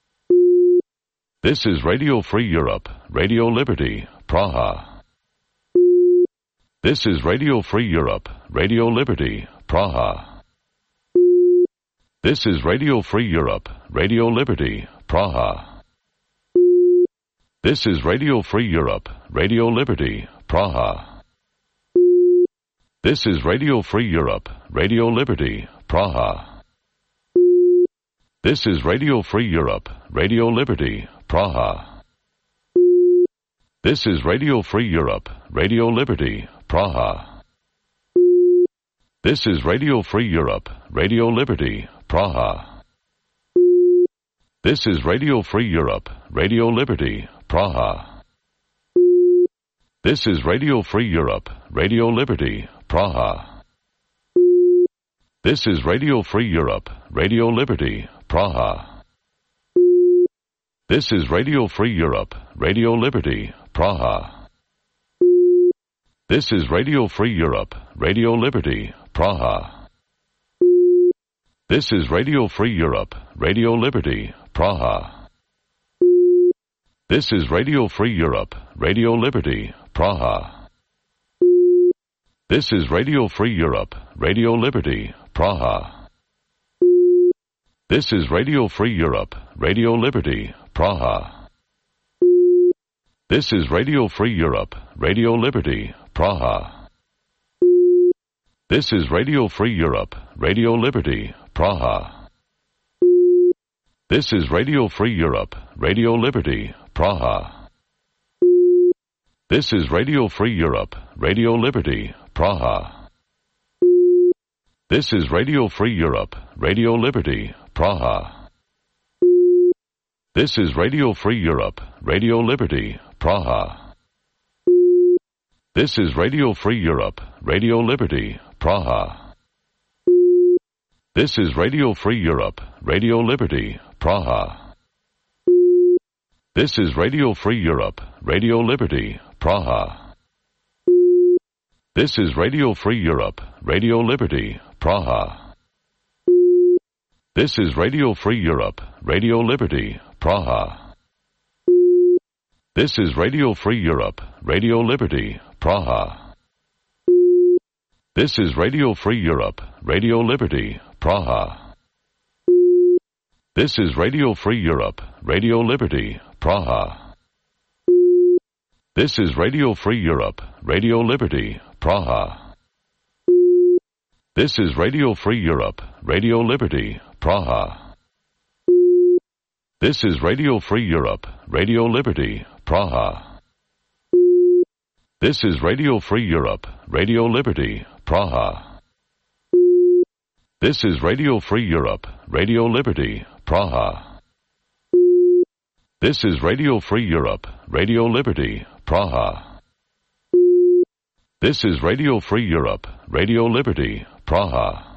Speaker 1: This is Radio Free Europe, Radio Liberty, Praha. This is Radio Free Europe, Radio Liberty, Praha. This is Radio Free Europe, Radio Liberty, Praha. This is Radio Free Europe, Radio Liberty, Praha. This is Radio Free Europe, Radio Liberty, Praha. This is Radio Free Europe, Radio Liberty, Praha. This is Radio Free Europe, Radio Liberty, Praha. This is Radio Free Europe, Radio Liberty, Praha. This is Radio Free Europe, Radio Liberty, Praha. This is Radio Free Europe, Radio Liberty, Praha. This is Radio Free Europe, Radio Liberty, Praha. This is Radio Free Europe, Radio Liberty, Praha. This is Radio Free Europe, Radio Liberty, Praha. This is Radio Free Europe, Radio Liberty, Praha. This is Radio Free Europe, Radio Liberty, Praha. This is Radio Free Europe, Radio Liberty, Praha. This is Radio Free Europe, Radio Liberty, Praha. This is Radio Free Europe, Radio Liberty, Praha. This is Radio Free Europe, Radio Liberty, Praha. This is Radio Free Europe, Radio Liberty, Praha. This is Radio Free Europe, Radio Liberty, Praha. This is Radio Free Europe, Radio Liberty, Praha. This is Radio Free Europe, Radio Liberty, Praha. This is Radio Free Europe, Radio Liberty, Praha. This is Radio Free Europe, Radio Liberty, Praha. This is Radio Free Europe, Radio Liberty, Praha. This is Radio Free Europe, Radio Liberty, Praha. This is Radio Free Europe, Radio Liberty, Praha. This is Radio Free Europe, Radio Liberty, Praha. This is Radio Free Europe, Radio Liberty, Praha. This is Radio Free Europe, Radio Liberty, Praha. This is Radio Free Europe, Radio Liberty, Praha. This is Radio Free Europe, Radio Liberty, Praha. This is Radio Free Europe, Radio Liberty, Praha. This is Radio Free Europe, Radio Liberty, Praha. This is Radio Free Europe, Radio Liberty, Praha. This is Radio Free Europe, Radio Liberty, Praha. This is Radio Free Europe, Radio Liberty, Praha.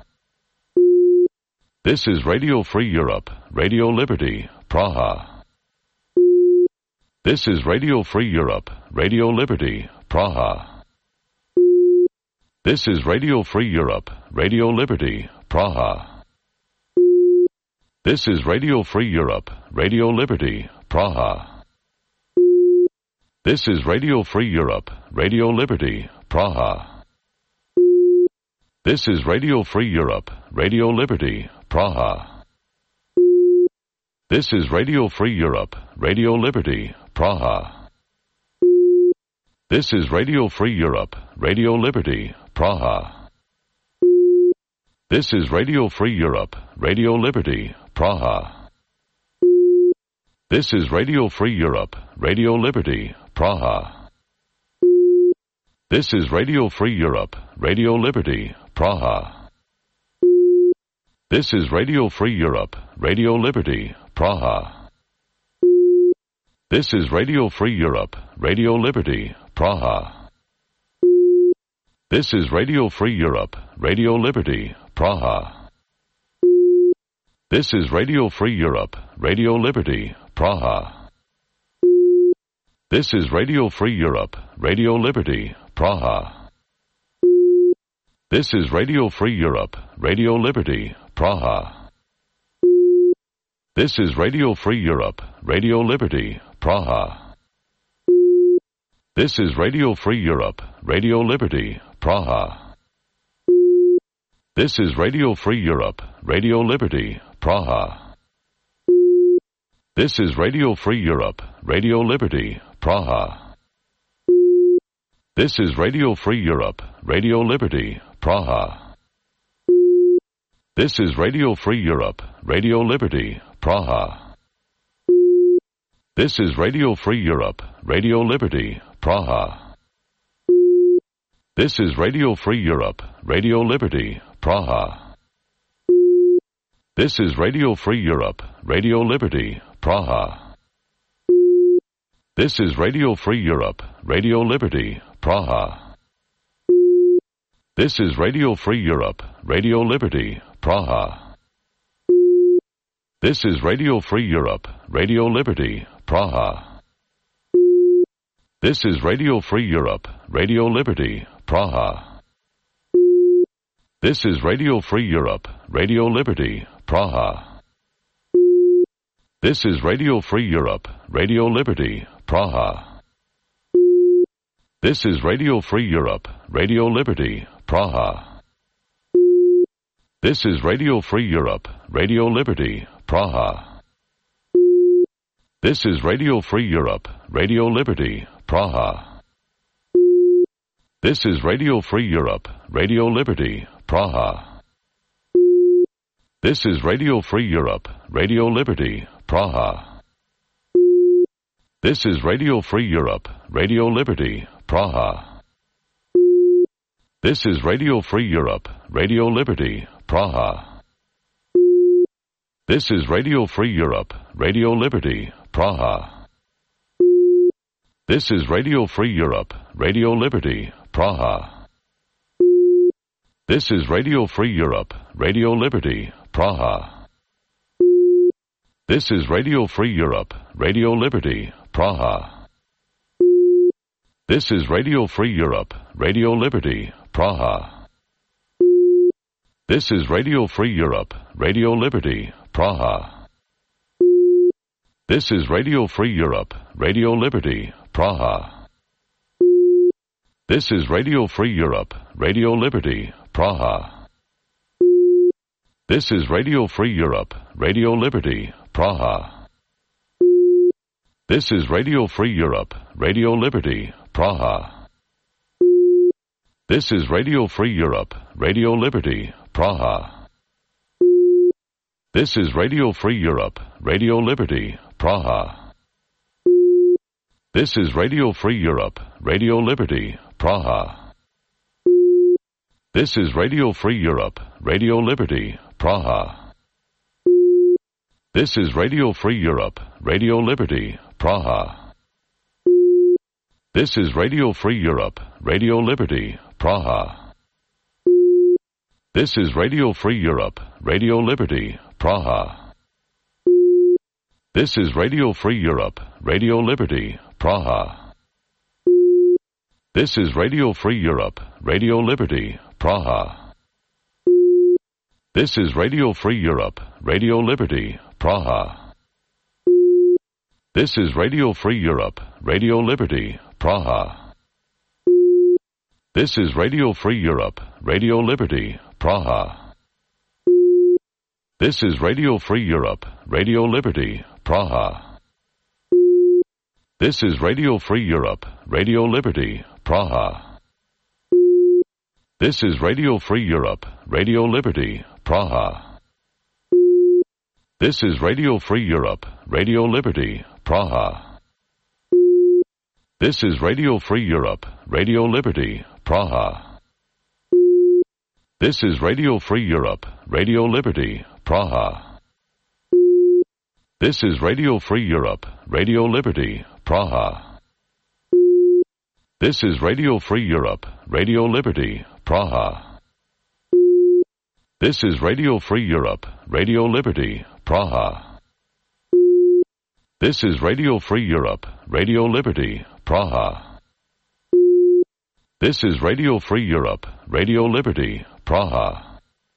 Speaker 1: This is Radio Free Europe, Radio Liberty, Praha. This is Radio Free Europe, Radio Liberty, Praha. This is Radio Free Europe, Radio Liberty, Praha. This is Radio Free Europe, Radio Liberty, Praha. This is Radio Free Europe, Radio Liberty, Praha. This is Radio Free Europe, Radio Liberty, Praha. This is Radio Free Europe, Radio Liberty, Praha. This is Radio Free Europe, Radio Liberty, Praha. This is Radio Free Europe, Radio Liberty, Praha. This is Radio Free Europe, Radio Liberty, Praha. This is Radio Free Europe, Radio Liberty, Praha. This is Radio Free Europe, Radio Liberty, Praha. This is Radio Free Europe, Radio Liberty, Praha. This is Radio Free Europe, Radio Liberty, Praha. This is Radio Free Europe, Radio Liberty, Praha. This is Radio Free Europe, Radio Liberty, Praha. This is Radio Free Europe, Radio Liberty, Praha. This is Radio Free Europe, Radio Liberty, Praha. This is Radio Free Europe, Radio Liberty, Praha. This is Radio Free Europe, Radio Liberty, Praha. This is Radio Free Europe, Radio Liberty, Praha. This is Radio Free Europe, Radio Liberty, Praha. This is Radio Free Europe, Radio Liberty, Praha. This is Radio Free Europe, Radio Liberty, Praha. This is Radio Free Europe, Radio Liberty, Praha. This is Radio Free Europe, Radio Liberty, Praha. This is Radio Free Europe, Radio Liberty, Praha. This is Radio Free Europe, Radio Liberty, Praha. This is Radio Free Europe, Radio Liberty, Praha. This is Radio Free Europe, Radio Liberty, Praha. This is Radio Free Europe, Radio Liberty, Praha. This is Radio Free Europe, Radio Liberty, Praha. This is Radio Free Europe, Radio Liberty, Praha. This is Radio Free Europe, Radio Liberty, Praha. This is Radio Free Europe, Radio Liberty, Praha. This is Radio Free Europe, Radio Liberty, Praha. This is Radio Free Europe, Radio Liberty, Praha. This is Radio Free Europe, Radio Liberty, Praha. This is Radio Free Europe, Radio Liberty, Praha. This is Radio Free Europe, Radio Liberty, Praha. This is Radio Free Europe, Radio Liberty, Praha. This is Radio Free Europe, Radio Liberty, Praha. This is Radio Free Europe, Radio Liberty, Praha. This is Radio Free Europe, Radio Liberty, Praha. This is Radio Free Europe, Radio Liberty, Praha. This is Radio Free Europe, Radio Liberty, Praha. This is Radio Free Europe, Radio Liberty, Praha. This is Radio Free Europe, Radio Liberty, Praha. This is Radio Free Europe, Radio Liberty, Praha. This is Radio Free Europe, Radio Liberty, Praha. This is Radio Free Europe, Radio Liberty, Praha. This is Radio Free Europe, Radio Liberty, Praha. This is Radio Free Europe, Radio Liberty, Praha. This is Radio Free Europe, Radio Liberty, Praha. This is Radio Free Europe, Radio Liberty, Praha. This is Radio Free Europe, Radio Liberty, Praha. This is Radio Free Europe, Radio Liberty, Praha. This is Radio Free Europe, Radio Liberty, Praha. This is Radio Free Europe, Radio Liberty, Praha. This is Radio Free Europe, Radio Liberty, Praha. This is Radio Free Europe, Radio Liberty, Praha. This is Radio Free Europe, Radio Liberty, Praha. This is Radio Free Europe, Radio Liberty, Praha. This is Radio Free Europe, Radio Liberty, Praha. This is Radio Free Europe, Radio Liberty, Praha. This is Radio Free Europe, Radio Liberty, Praha. This is Radio Free Europe, Radio Liberty, Praha. This is Radio Free Europe, Radio Liberty, Praha. This is Radio Free Europe, Radio Liberty, Praha. This is Radio Free Europe, Radio Liberty, Praha. This is Radio Free Europe, Radio Liberty, Praha. This is Radio Free Europe, Radio Liberty, Praha.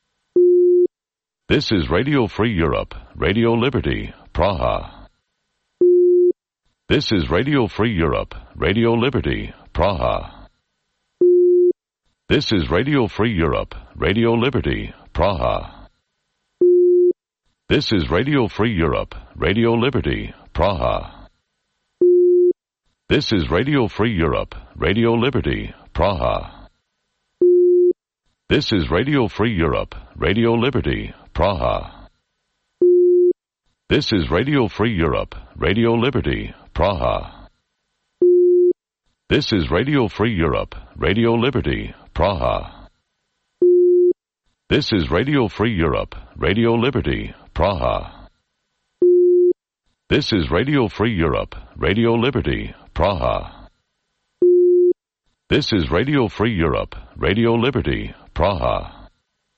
Speaker 1: This is Radio Free Europe, Radio Liberty, Praha. This is Radio Free Europe, Radio Liberty, Praha. This is Radio Free Europe, Radio Liberty, Praha. This is Radio Free Europe, Radio Liberty, Praha. This is Radio Free Europe, Radio Liberty, Praha. This is Radio Free Europe, Radio Liberty, Praha. This is Radio Free Europe, Radio Liberty, Praha. This is Radio Free Europe, Radio Liberty, Praha. This is Radio Free Europe, Radio Liberty, Praha. This is Radio Free Europe, Radio Liberty, Praha. This is Radio Free Europe, Radio Liberty, Praha.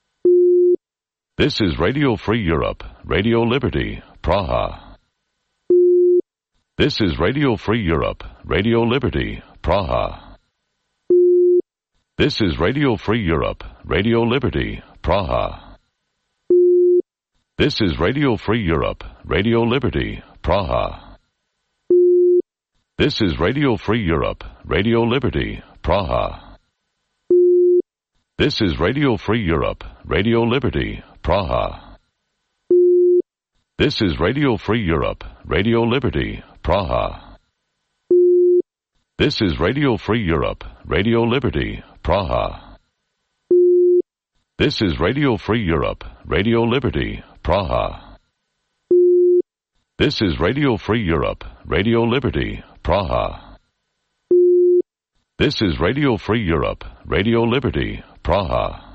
Speaker 1: This is Radio Free Europe, Radio Liberty, Praha. This is Radio Free Europe, Radio Liberty, Praha. This is Radio Free Europe, Radio Liberty, Praha. This is Radio Free Europe, Radio Liberty, Praha. This is Radio Free Europe, Radio Liberty, Praha. This is Radio Free Europe, Radio Liberty, Praha. This is Radio Free Europe, Radio Liberty, Praha. This is Radio Free Europe, Radio Liberty, Praha. This is Radio Free Europe, Radio Liberty, Praha. This is Radio Free Europe, Radio Liberty, Praha. This is Radio Free Europe, Radio Liberty, Praha.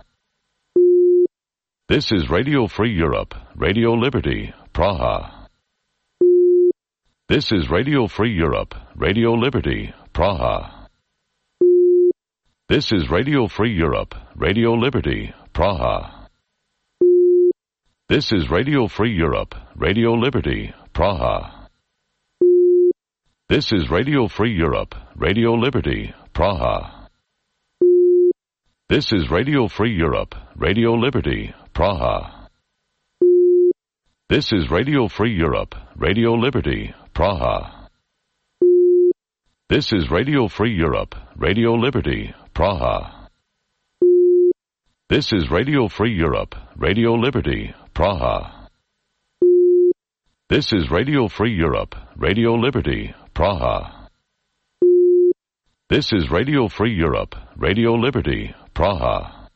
Speaker 1: This is Radio Free Europe, Radio Liberty, Praha. This is Radio Free Europe, Radio Liberty, Praha. This is Radio Free Europe, Radio Liberty, Praha. This is Radio Free Europe, Radio Liberty, Praha. This is Radio Free Europe, Radio Liberty, Praha. This is Radio Free Europe, Radio Liberty, Praha. This is Radio Free Europe, Radio Liberty, Praha. This is Radio Free Europe, Radio Liberty, Praha. This is Radio Free Europe, Radio Liberty, Praha. This is Radio Free Europe, Radio Liberty, Praha. This is Radio Free Europe, Radio Liberty, Praha.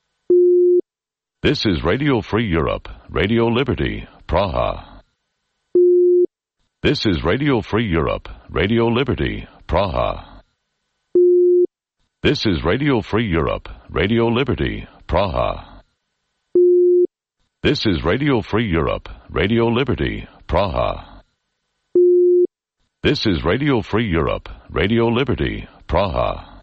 Speaker 1: This is Radio Free Europe, Radio Liberty, Praha. This is Radio Free Europe, Radio Liberty, Praha. This is Radio Free Europe, Radio Liberty, Praha. This is Radio Free Europe, Radio Liberty, Praha. This is Radio Free Europe, Radio Liberty, Praha.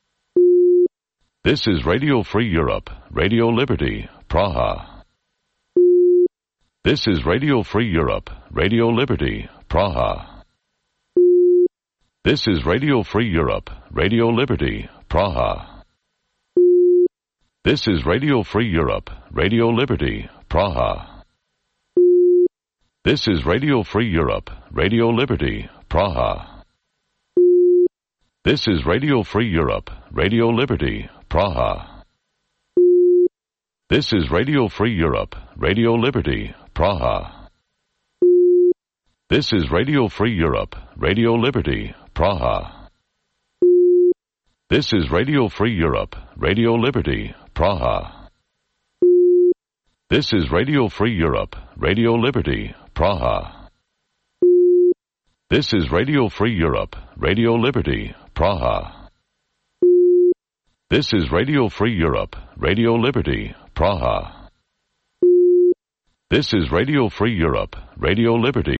Speaker 1: This is Radio Free Europe, Radio Liberty, Praha. This is Radio Free Europe, Radio Liberty, Praha. This is Radio Free Europe, Radio Liberty, Praha. This is Radio Free Europe, Radio Liberty, Praha. This is Radio Free Europe, Radio Liberty, Praha. This is Radio Free Europe, Radio Liberty, Praha. This is Radio Free Europe, Radio Liberty, Praha. This is Radio Free Europe, Radio Liberty, Praha. This is Radio Free Europe, Radio Liberty, Praha. This is Radio Free Europe, Radio Liberty, Praha. This is Radio Free Europe, Radio Liberty, Praha. This is Radio Free Europe, Radio Liberty, Praha. This is Radio Free Europe, Radio Liberty.